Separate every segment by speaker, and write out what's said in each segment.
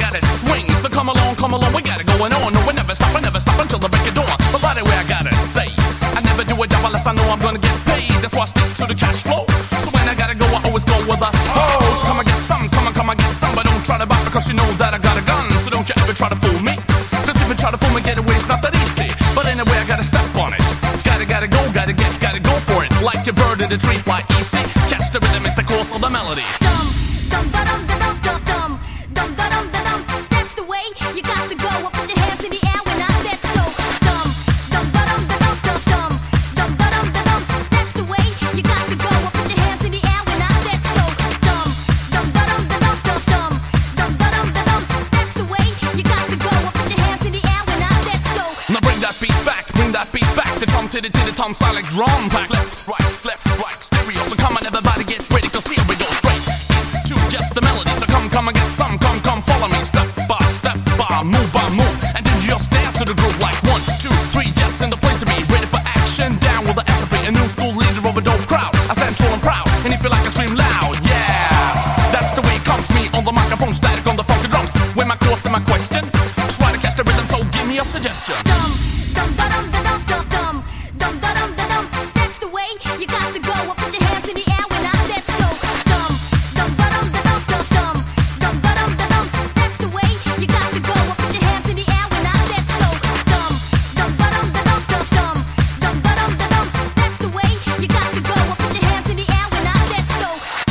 Speaker 1: got it swing. So come along, we got it going on. No, we never stop until the break of dawn. But by the way, I gotta say, I never do a job unless I know I'm gonna get paid. That's why I stick to the cash flow. So when I gotta go, I always go with a hose. Come and get some, come and get some. But don't try to buy because you know that I got a gun. So don't you ever try to fool me. Cause if you try to fool me, get away, it's not that easy. But anyway, I gotta step on it. Gotta go, gotta go for it. Like a bird in a tree, fly easy. Catch the rhythm, it's the course of the melody.
Speaker 2: Dum, dum, dum, dum, dum, dum, dum, dum, dum. That's the way you got to go. Up put your hands in the air when I said so. Dum, dum, dum, dum, dum, dum, dum, dum, dum. That's the way you got to go. Up put your hands in the air when I said so. Dum, dum, dum, dum, dum, dum, dum, dum, dum. That's the way you got to go. Up put your hands in the air when I said so.
Speaker 1: Now bring that beat back, the tom to the tom sound like drum pack. Left, right, stereo. So come on, everybody get ready, cause here we go straight into just the melody. So come and get some, come follow me. Step by step, move, and then just dance to the groove like 1, 2, 3, just in the place to be. Ready for action, down with the SFP, a new school leader of a dope crowd. I stand tall and proud, and if you like I scream loud, yeah. That's the way it comes, me on the microphone, static on the funky drums. With my course and my question, try to catch the rhythm, so give me a suggestion.
Speaker 2: Dum, dum, dum, dum, dum, dum, dum, dum, dum. That's the way you got to go. Up put your hands in the air when I said so. Dum, dum, dum, dum, dum, dum, dum, dum, dum. That's the way you got to go. Up put your hands in the air when I said so. Dum, dum, dum, dum, dum, dum, dum, dum. That's the way you got to go. Up put your hands in the air when I said so.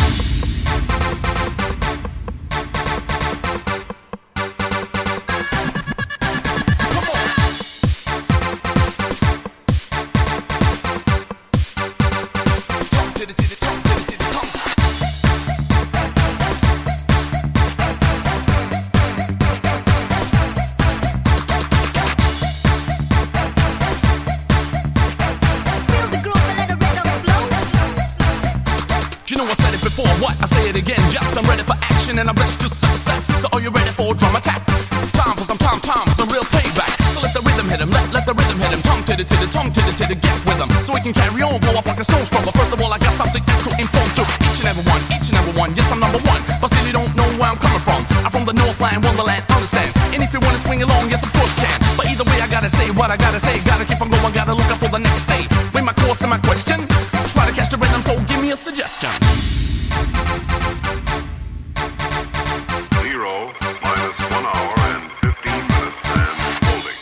Speaker 2: Feel the groove and let the rhythm flow.
Speaker 1: You know I said it before, what? I say it again, yes, I'm ready for action and I'm ready to success. So are you ready for a drum attack? Time for some real payback. So let the rhythm hit him, let the rhythm hit him. Tongue to the, get with him. So we can carry on, blow up like a snowstorm. But first of all, I got something else to inform to each and every one. Yes, I'm number one, but still you don't know where I'm coming from. I'm from the Northland, Wonderland, understand. And if you wanna swing along, yes, of course you can. But either way, I gotta say what I gotta say. Gotta keep on going, gotta look up for the next day. With my course and my question, try to catch the rhythm, so give me a suggestion.
Speaker 3: 0 minus 1 hour and 15 minutes and holding.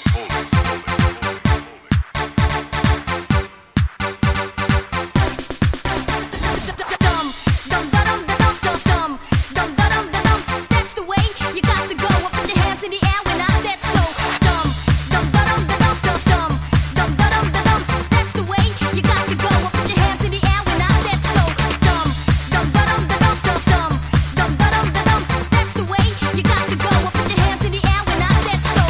Speaker 2: Dum, dum, dum, dum, dum, dum, dum, dum. That's the way you got to go. Up put your hands in the air when I said so. Dum, dum, dum, dum, dum, dum, dum. That's the way you got to go. Up put your hands in the air when I said so. Dum, dum, dum, dum, dum, dum, dum. That's the way you got to go. Up put your hands in the air when I said so.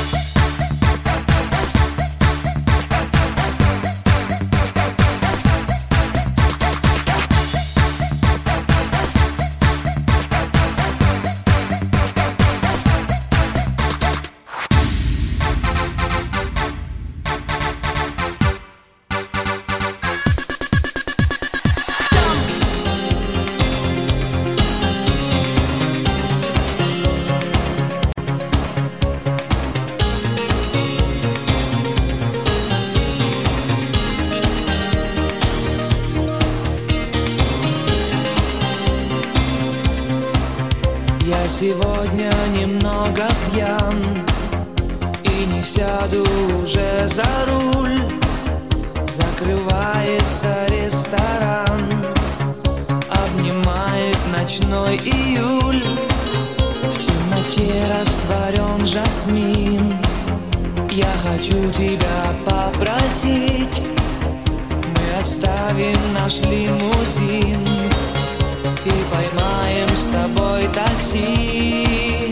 Speaker 4: Я сегодня немного пьян и не сяду уже за руль. Закрывается ресторан, обнимает ночной июль. В темноте растворен жасмин. Я хочу тебя попросить, мы оставим наш лимузин и поймаем с тобой такси.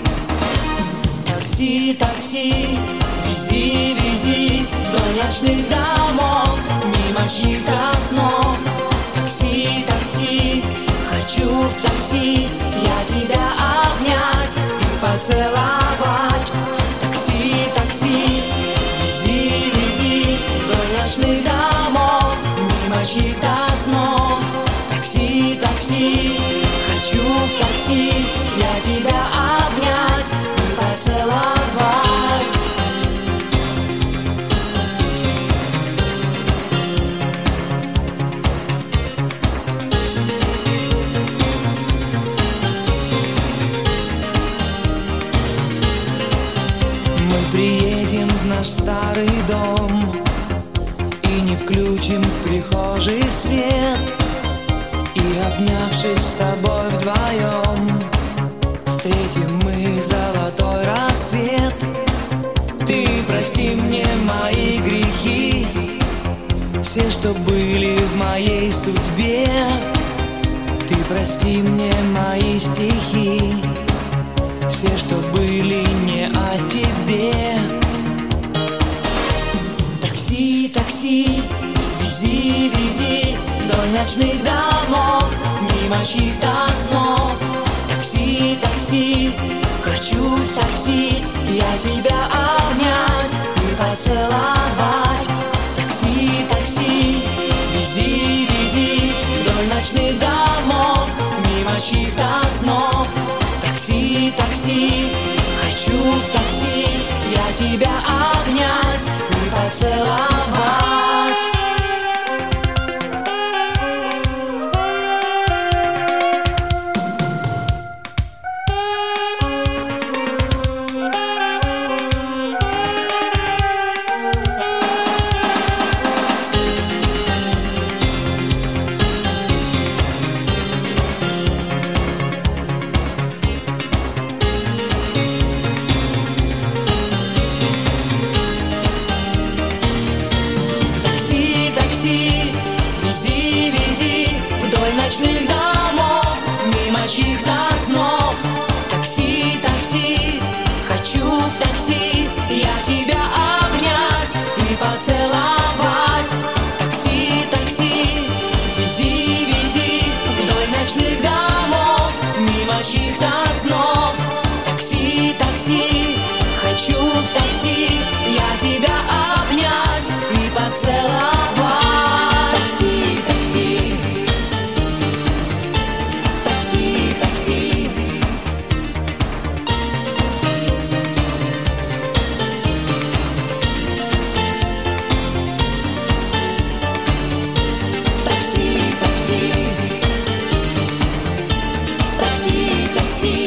Speaker 4: Такси, такси, вези, вези вдоль ночных домов, мимо чьих-то снов. Такси, такси, хочу в такси я тебя обнять и поцеловать. Такси, такси, вези, вези вдоль ночных домов, мимо чьих-то снов. Такси, такси, хочу в такси я тебя обнять наш старый дом и не включим в прихожей свет, и, обнявшись с тобой вдвоем, встретим мы золотой рассвет. Ты прости мне мои грехи, все, что были в моей судьбе. Ты прости мне мои стихи, все, что были не о тебе. Такси, такси, вези, вези вдоль ночных домов, мимо чьих-то снов. Такси, такси, хочу в такси я тебя обнять и поцеловать. Такси, такси, вези, вези вдоль ночных домов, мимо чьих-то снов. Такси, такси, хочу в такси я тебя обнять и поцеловать. Вези, вези вдоль ночных домов, мимо чьих-то снов. Такси, такси, хочу в такси я тебя обнять и поцеловать. Такси, такси, вези, вези вдоль ночных домов, мимо чьих-то снов. Такси, такси, хочу в такси я тебя обнять и поцеловать. Такси,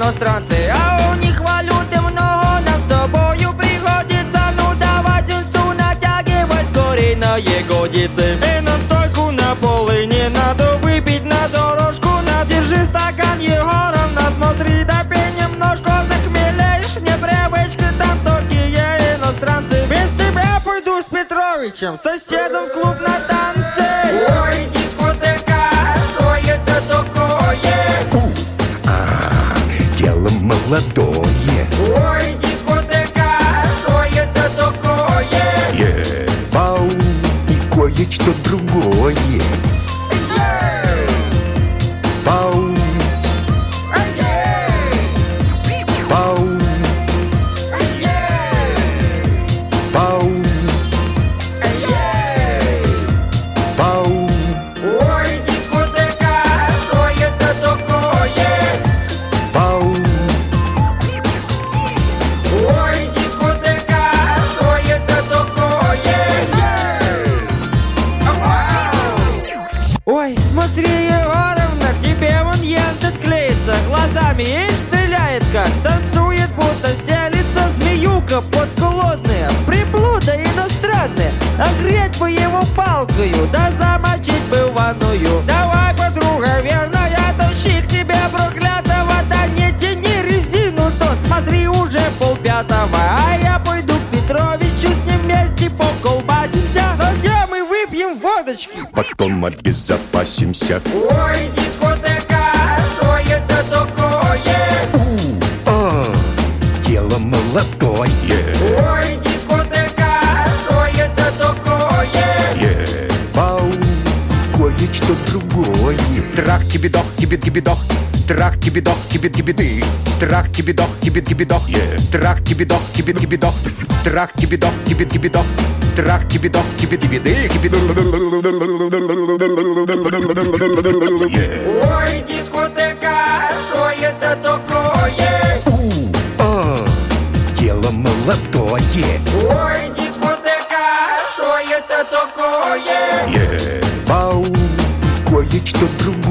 Speaker 5: иностранцы, а у них валюты много, нам с тобою приходится. Ну давай, тельцу, натягивай скорей на ягодицы. И настойку на полыни надо выпить на дорожку. Надержи стакан, Егоровна, смотри, допей немножко. Захмелеешь, непривычка, там такие иностранцы. Без тебя пойду с Петровичем, соседом в клуб на танцы. Ой, дискотека, что это такое?
Speaker 6: Дело молодое.
Speaker 5: Ой, дискотека, что это такое?
Speaker 6: Вау, и кое-что другое. Вау, вау, вау, вау.
Speaker 5: Ой, дискотека, что это такое?
Speaker 6: Вау,
Speaker 5: Ой, дискотека, что это такое? Ой, смотри, Егоровна, к тебе вон ентот клеится, глазами и стреляет как, танцует, будто стелится, змеюка подколодная, приблуда иностранная, огреть бы его палкою, да замочить бы в ванную. Давай, подруга верная, тащи к себе проклятого, да не тяни резину, то смотри, уже полпятого, а я пойду к Петровичу, с ним вместе поколбасимся, но где мы выпьем водочки?
Speaker 6: потом обезопасимся.
Speaker 5: Ой, дискотека, что это такое?
Speaker 6: Дело молодое.
Speaker 5: Ой, дискотека, что это такое?
Speaker 6: Вау, кое-что другое. Трах тебе дох, тебе дох. Трах тебе дох, тебе ты. Трах тебе дох, тебе дох. Трах тебе дох, тебе дох. Трах тебе дох, тебе дох. Трах тебе дох, тебе ты.
Speaker 5: Ой, дискотека, что это такое?
Speaker 6: Дело молодое.
Speaker 5: Ой, дискотека, что это такое?
Speaker 6: Вау, кое-что другое.